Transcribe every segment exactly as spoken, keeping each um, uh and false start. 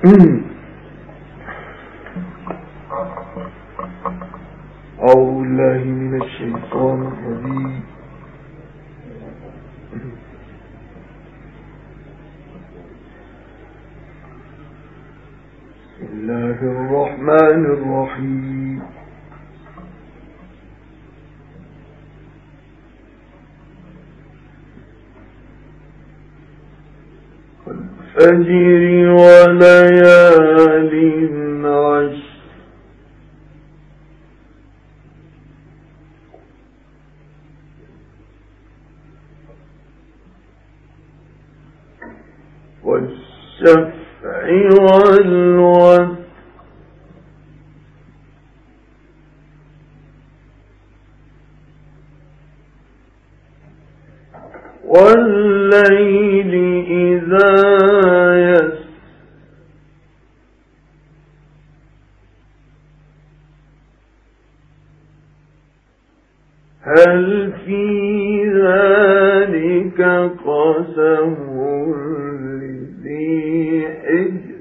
أعوذ بالله من الشيطان الرجيم. بسم الله الرحمن الرحيم. والفجر وليال عشر والشفع والوتر والليل إذا يسر هل في ذلك قسم لذي حجر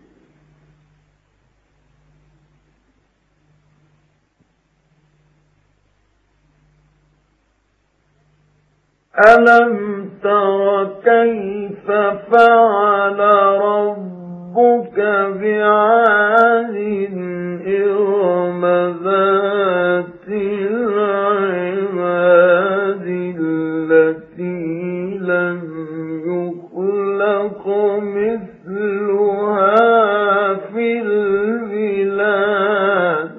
ألم تر كيف فعل ربك بعاد إرم ذات العماد التي لم يخلق مثلها في البلاد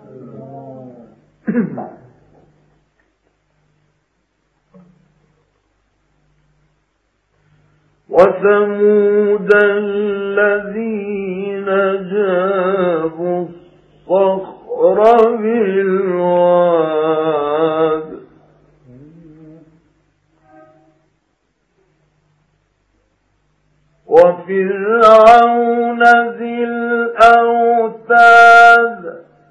وثمود الذين جابوا الصخر بالواد وفرعون ذي الأوتاد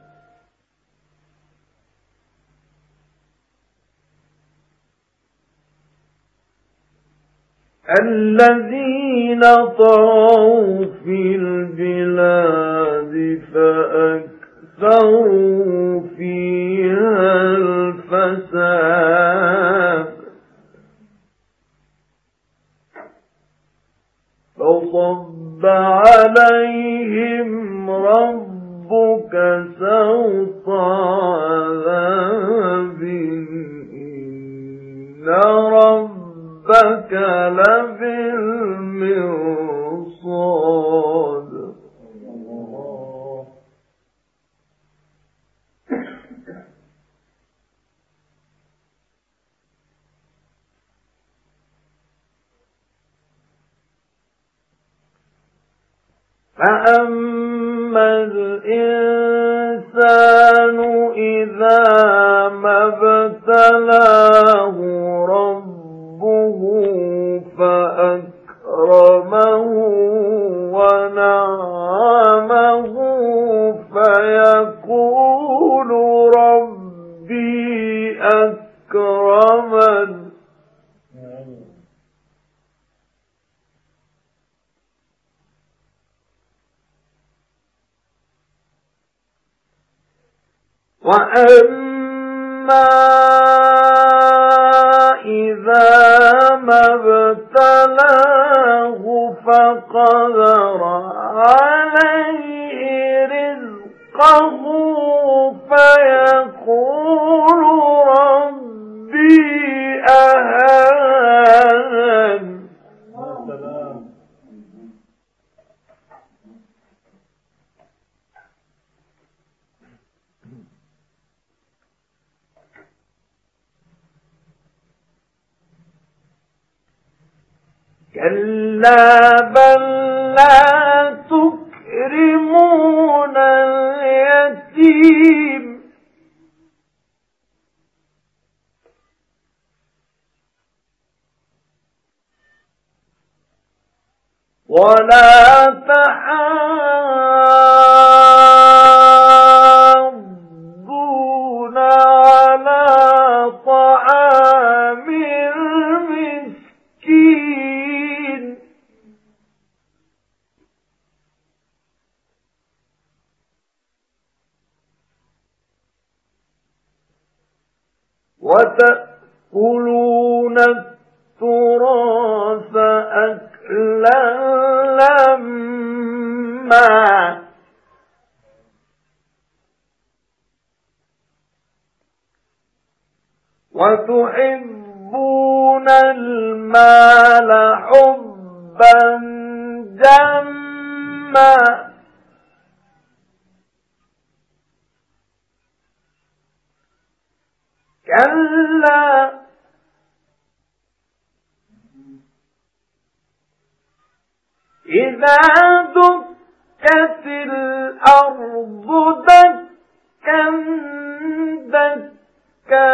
الذين طغوا في البلاد فأكثروا فيها الفساد فصب عليهم ربك سوط عذاب إن ربك لبالمرصاد فأما الإنسان إذا ما ابتلاه ربه فأكرمه ونعمه فيقول ربي أكرمن وأما إذا ما ابتلاه فقدر عليه رزقه فيقول ربي أهانن كلا بل لا تكرمون اليتيم ولا تحاضون على طعام المسكين وتأكلون التراث أكلا لما وتحبون المال حبا جما كلا إذا دكت الأرض دكا دكا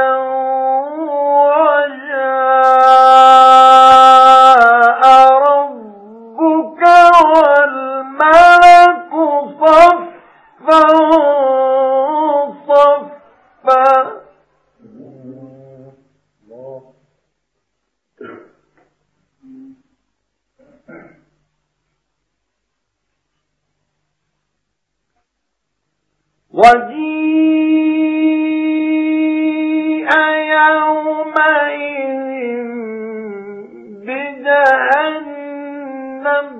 وجاء ربك والملك صفا صفا وجيء يومئذ بجهنم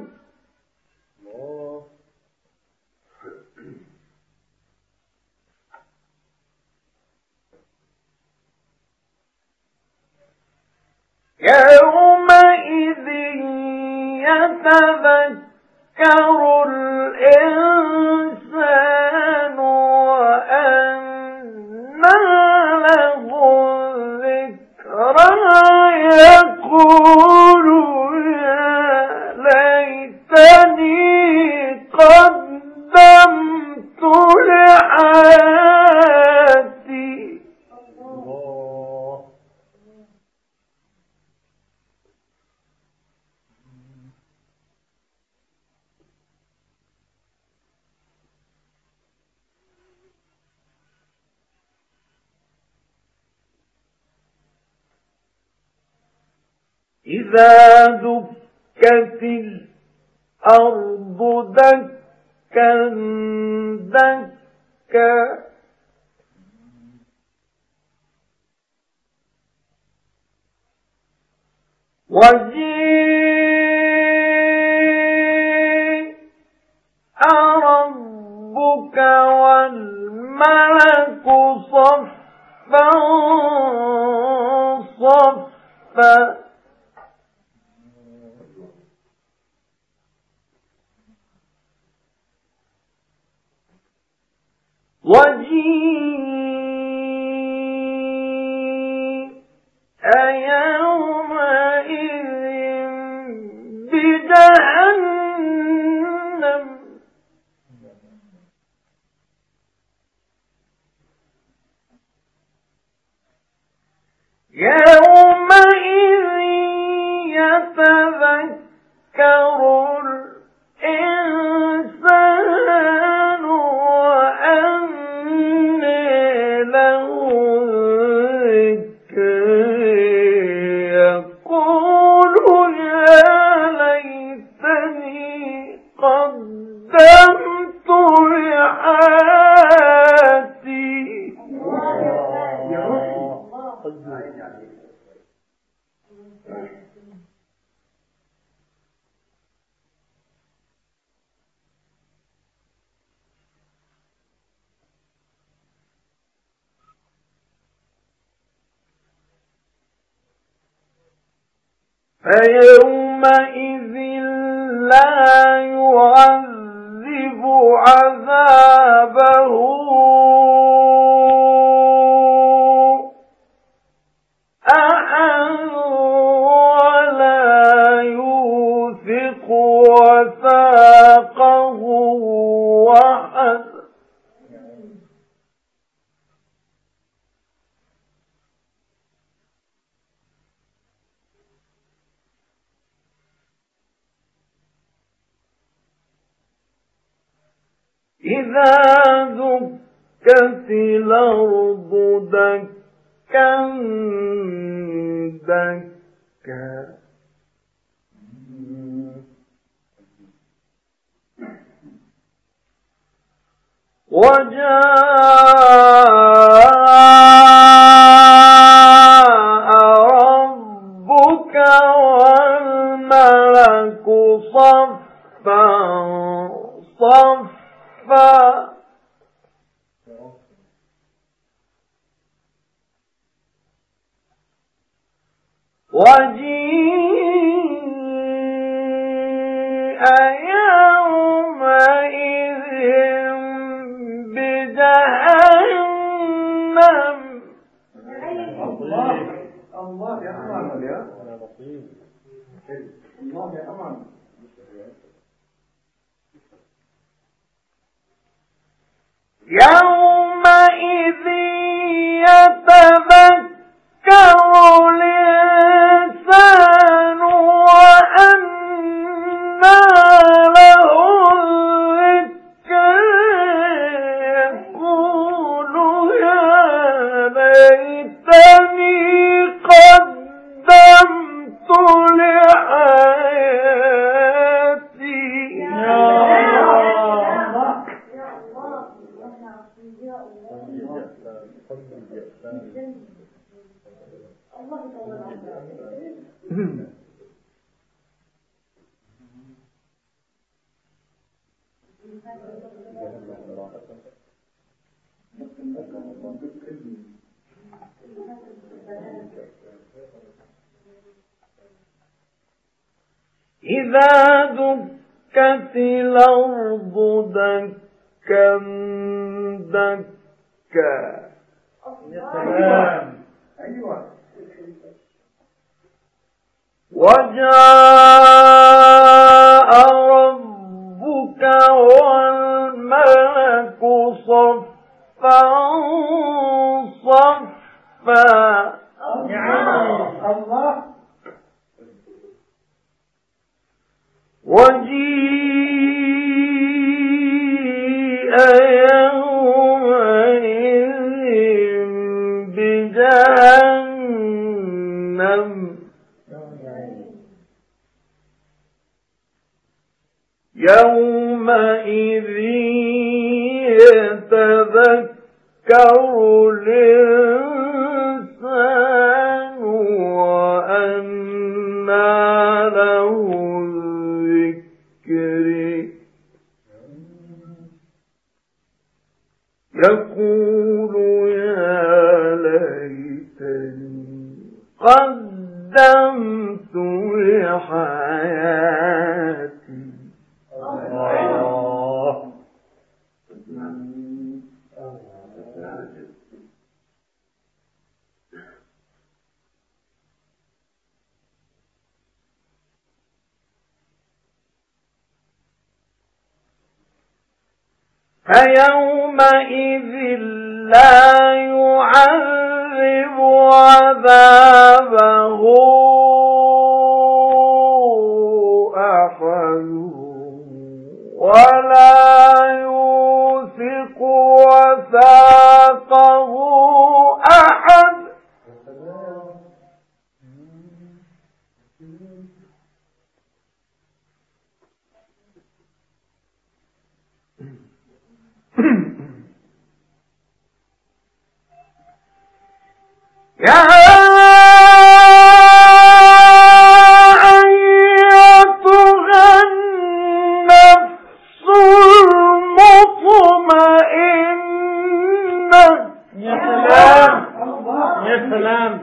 يومئذ يتذكر الإنسان وأنى له الذكرى يقول يا ليتني قدمت لحياتي إذا دكت الأرض دكا دكا وجيء ربك والملك صفا صفا وجيء يومئذ بجهنم يومئذ يتذكر الإنسان وأنى له الذكر يقول يا ليتني قدمت لحياتي فيومئذ لا يعذب عذابه أحد ولا يوثق وثاقه أحد إذا دكت الأرض دكا دكا وجاء والملك صفا صفا وجيء يومئذ بجهنم. الله الله يا أمان يا الله يا أمان. يومئذ يتذكر الإنسان وأنى له الذكر يقول يا ليتني قدمت لحياتي. إذا دكت الأرض دكا دكا. أيوة. وجاء ربك والملك صفا صفا. الله. وجيء يومئذ بجهنم. يومئذ يتذكر الإنسان وأنى له الذكر يقول يا ليتني قدمت لحياتي. الله. فيومئذ لا يعذب عذابه أحد ولا يوثق وثاقه أحد. يا أيتها النفس المطمئنة. يا سلام يا سلام.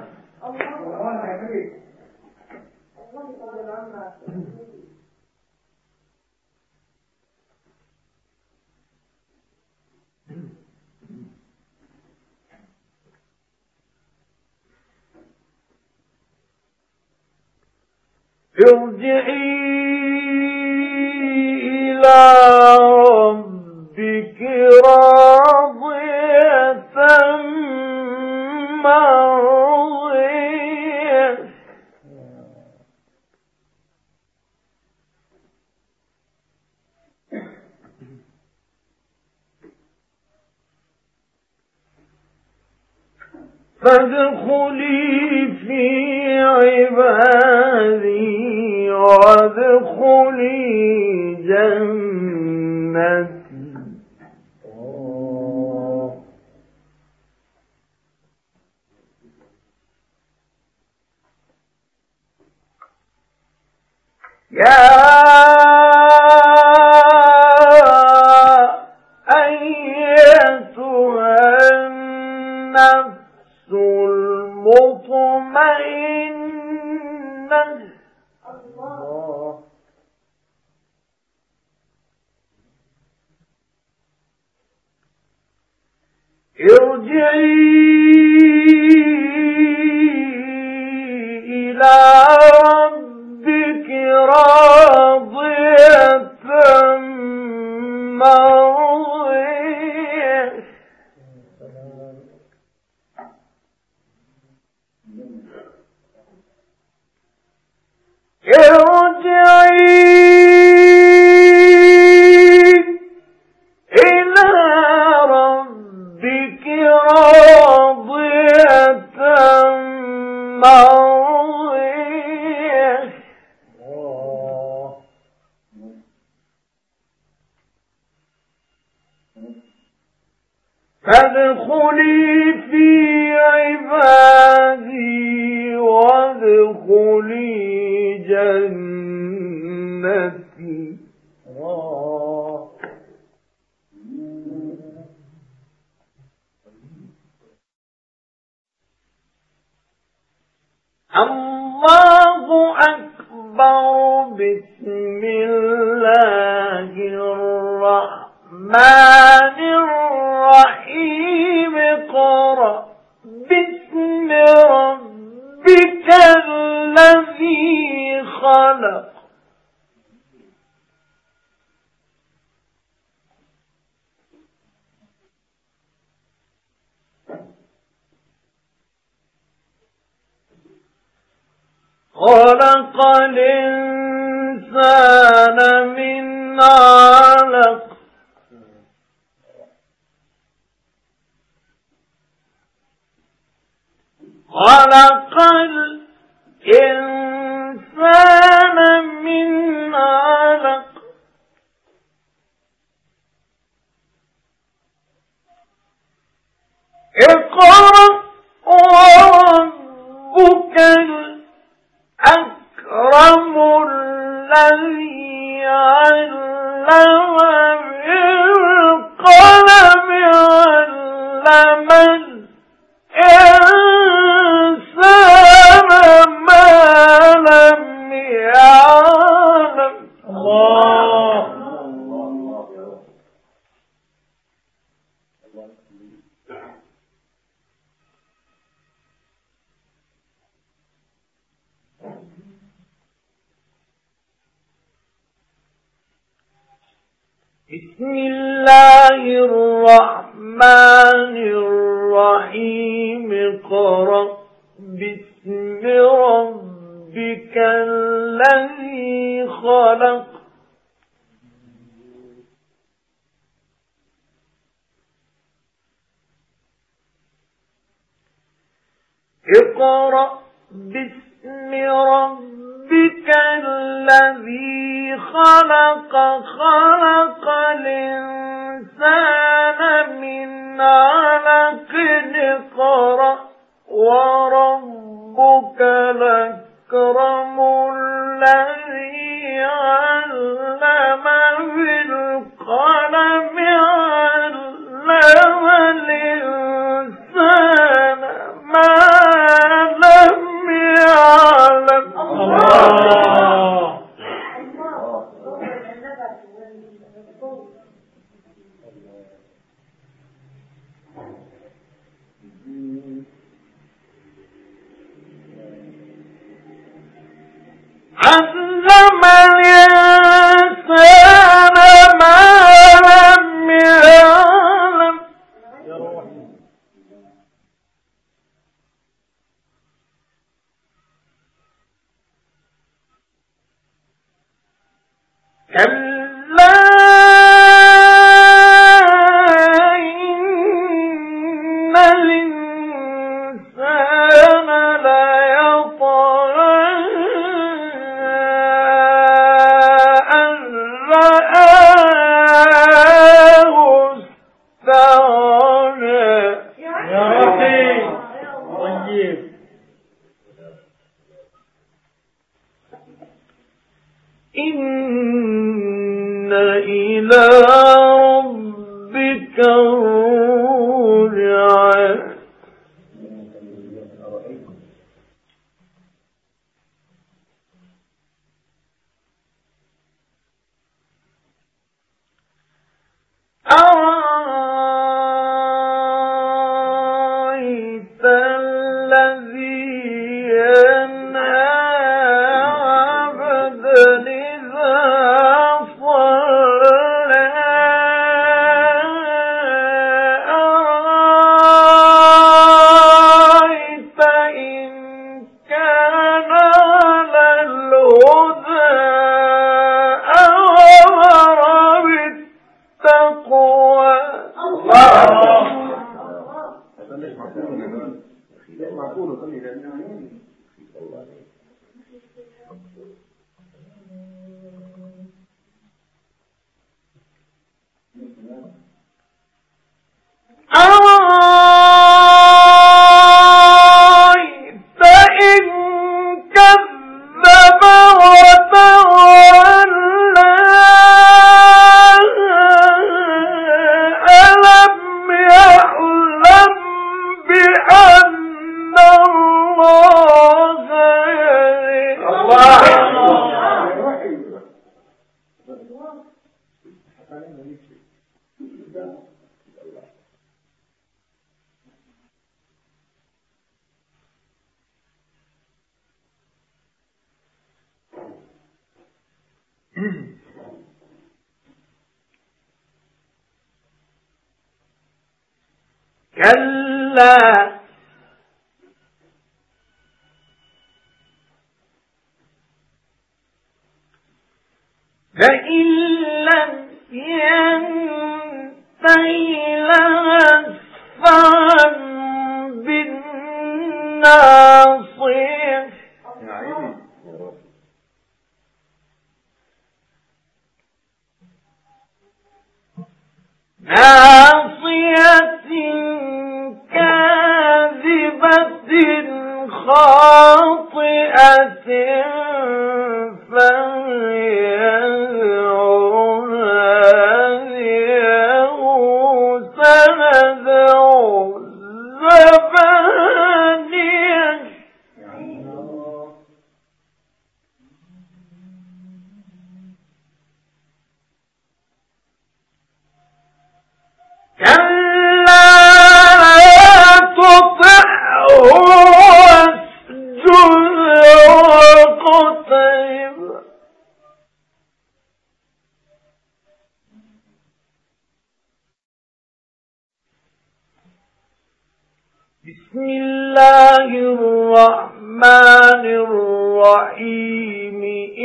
ارجعي إلى ربك راضية مرضية. فادخلي في عبادي وادخلي جنتي. يا أيتها النفس المطمئنة الله ارجعي إلى ربك راضية مرضية ارجعي إلى ربك راضية مرضية فادخلي في عبادي وادخلي جنتي الله الله أكبر بسم الله الرحمن الرحيم اقرأ باسم ربك الذي خلق خلق الإنسان من علق خلق الإنسان من علق اقرأ وربك الأكرم الذي علم بالقلم علم الإنسان ما لم يعلم الله بسم الله الرحمن الرحيم اقرأ باسم ربك الذي خلق اقرأ باسم ربك الذي خلق خلق الإنسان من علق اقرأ وربك الأكرم الذي علم بالقلم علم الإنسان ما لم يعلم الله علم الإنسان ما لم يعلم يا روحي كلا إن الإنسان ليطغى أن رآه استغنى يا روحي طيب إن إلى ربك الرجعى أرأيت الذي ينهى عبدا إذا صلى أرأيت إن كان على الهدى أمر بالتقوى أرأيت إن كذب وتولى ألم يعلم بأن الله يرى كلا فإن لم ينته لنسفعا بالناصية ناصية كاذبة خاطئة فليدع ناديه سندع الزبانية كلا لا تطعه واسجد واقترب بسم الله الرحمن الرحيم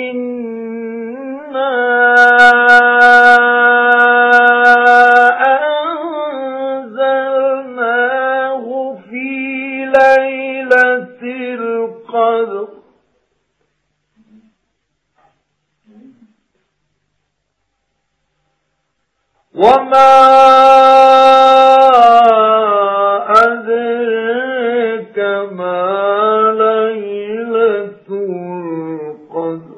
إنا أنزلناه في ليلة القدر وما أدرك ما ليلة القدر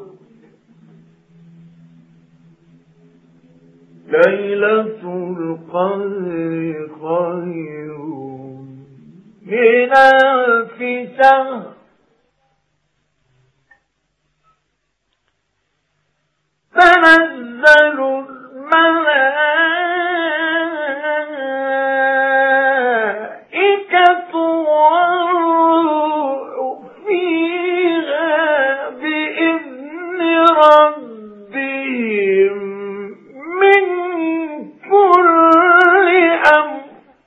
ليلة القدر خير من ألف شهر تنزل الملائكة والروح فيها بإذن ربهم من كل أمر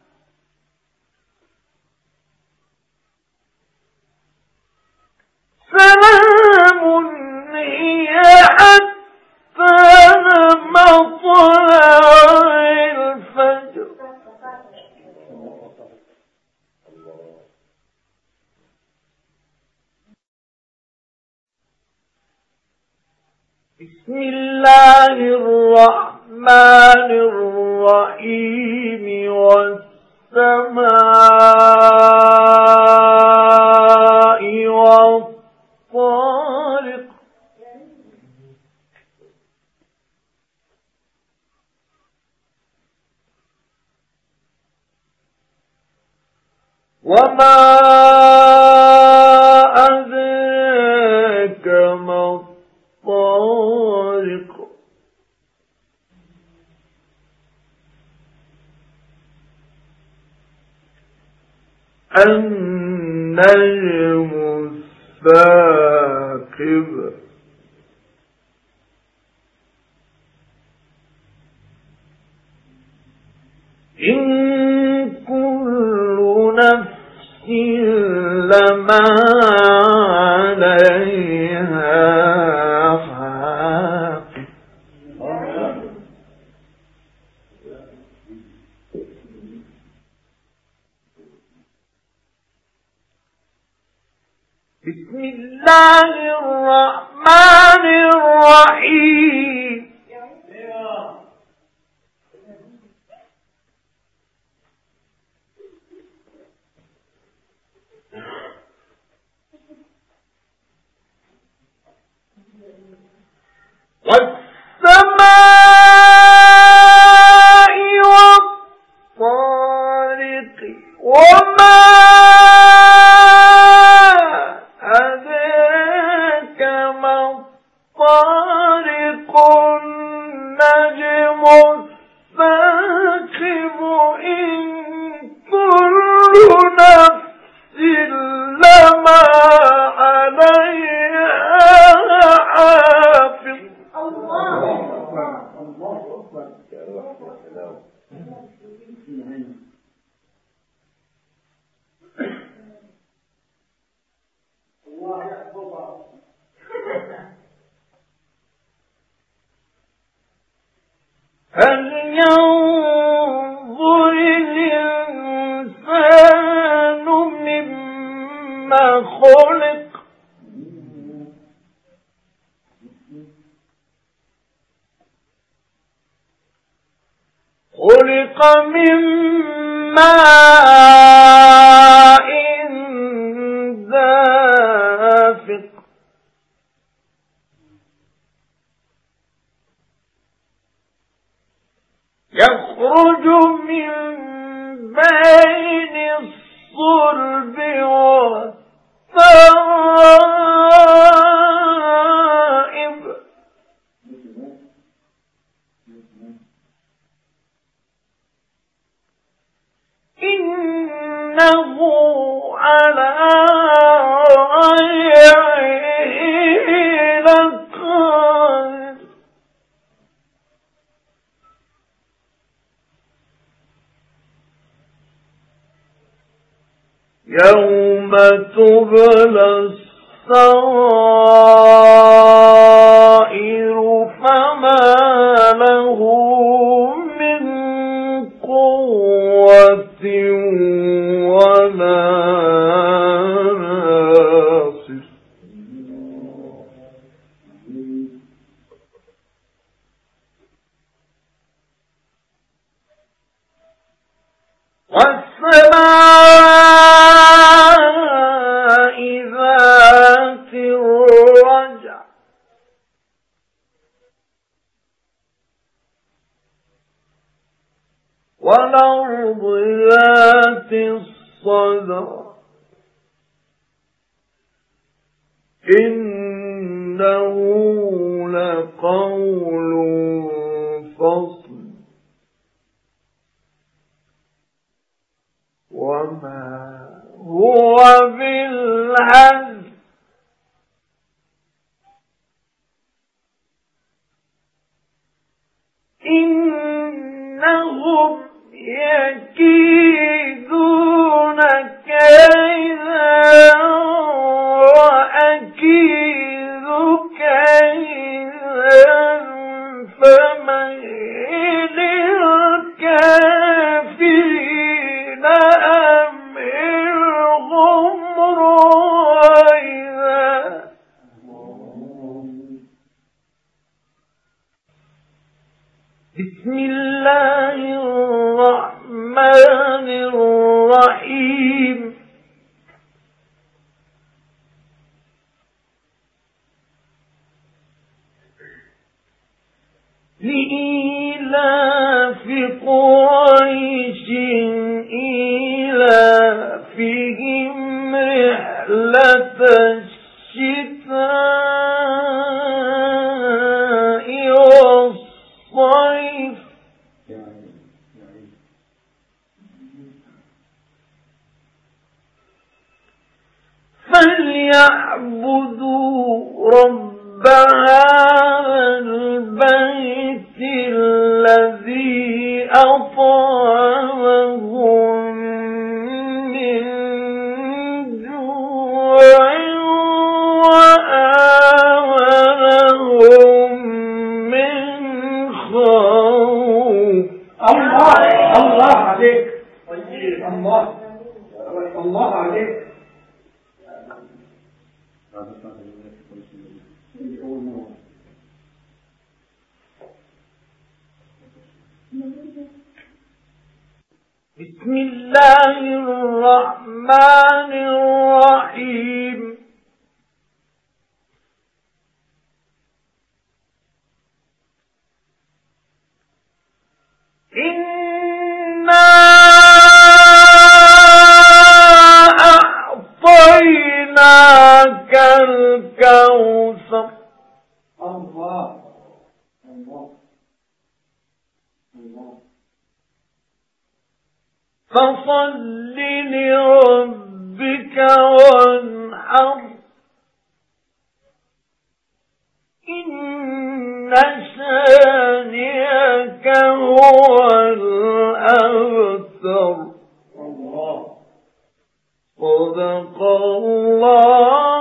سلام هي حتى مطلع الفجر بسم الله الرحمن الرحيم والسماء والطارق وما أدراك ما الطارق النجم الثاقب إن كل نفس لما عليها حافظ بسم الله الرحمن الرحيم والسماء والطارق وما أدراك ما الطارق النجم الثاقب إن كل نفس لما عليها حافظ الله أكبر الله أكبر يا روح السلام الله أكبر هل ينظر الإنسان مما خلق خلق من ماء دافق يخرج من بين الصلب والترائب إنه على رجعه لقادر يوم تبلى السرائر فما له من قوة ولا ناصر والسماء ذات الرجع والأرض ذات الصدع إنه لقول فصل وما هو بالهزل إنهم يكيدون كيدا وأكيد كيدا فمهل الكافرين أمهلهم رويدا بسم الله الرحمن الرحيم لإيلاف قريش إيلافهم رحلة الشتاء والصيف فليعبدوا رب هذا البيت الذي أطعمهم من جوع وآمنهم من خوف. الله الله عليك الله الله عليك. بسم الله الرحمن الرحيم. إنا أعطيناك الكوثر. الله الله الله. فصل لربك وانحر إن شانئك هو الأبتر. الله صدق الله